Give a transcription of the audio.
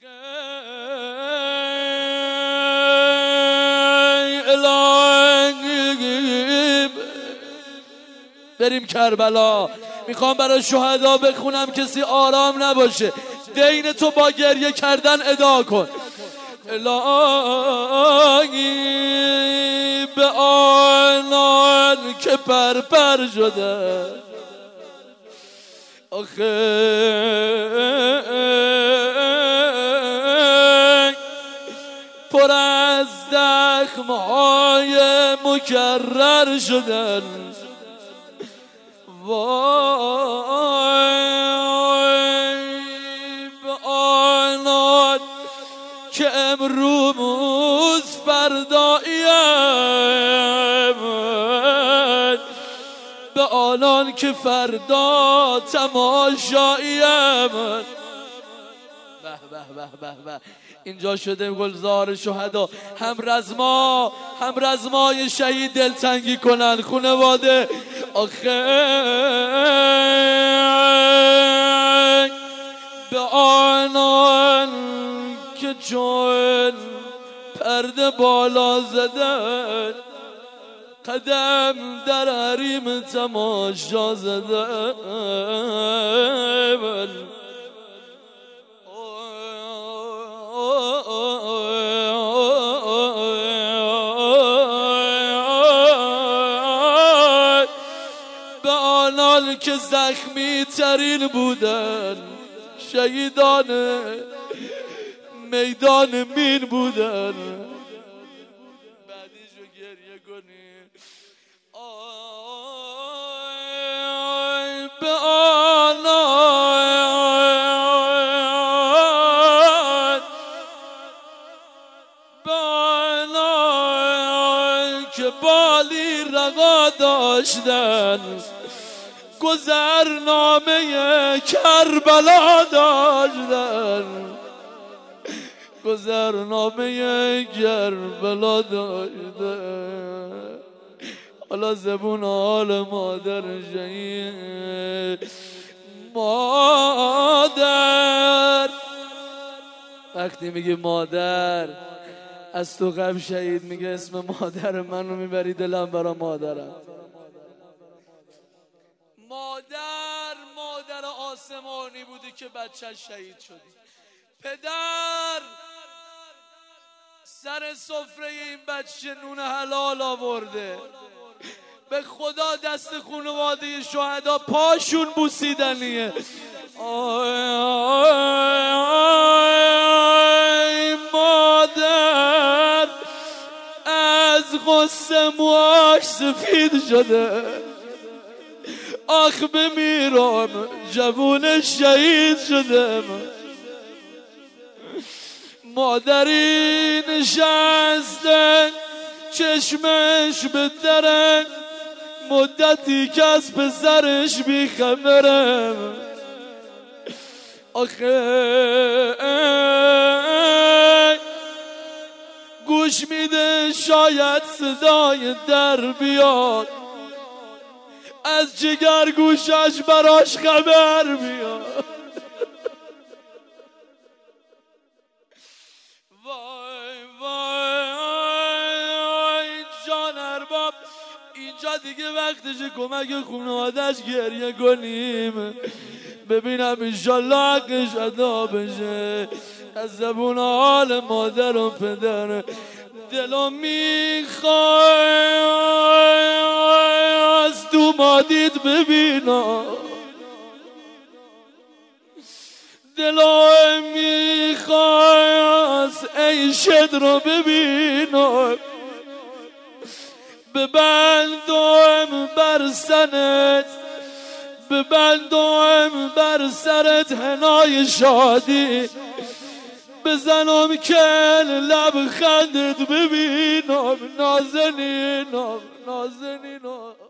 بریم کربلا. میخوام برای شهدا بخونم کسی آرام نباشه. دین تو با گریه کردن ادا کن. الهی به آنان که پرپر شده، آخه پر از زخم‌های مکرر شدن، وای به آنان که امروز فرداییم، به آنان که فردا تماشاییم. به به به به به. اینجا شده گلزار شهدا. هم رزمای شهید دلتنگی کنن خانواده. آخه به آنان که چون پرده بالا زدن، قدم در حریم تماشا زدن، به آنان که زخمی ترین بودن، شهیدان میدان مین بودن. بعدیشو گریه کنی. به آنان که بالی رقا داشتن، گذرنامه کربلا داشتن، گذرنامه کربلا داشتن. حالا زبون حال مادر شهید، مادر وقتی میگه مادر از تو قبل شهید میگه اسم مادر منو میبری، دلم برا مادرم. مادر آسمانی بودی که بچه‌ش شهید شدی. پدر سر سفره این بچه نون حلال آورده. به خدا دست خانواده شهدا پاشون بوسیدنیه. آی مادر از غصه موهاش سفید شده. آخ بمیرم جوون شهید شدم. مادری نشسته چشمش به درن، مدتی که از پسرش بیخبرم. آخه گوش میده شاید صدای در بیاد، از جگر گوشش براش خبر بیاد. وای جان ارباب، اینجا دیگه وقتشه کمک خانواده‌اش گریه کنیم. ببینم انشالله حقش ادا بشه. از زبون حال مادر و پدر دلم میخوای از دومادیت ببینم، دلم میخوای از عیشت رو ببینم. ببندم بر سنت، ببندم بر سرت حنای شادی، بزنم که لبخندت ببینم. نازنینم نازنینم.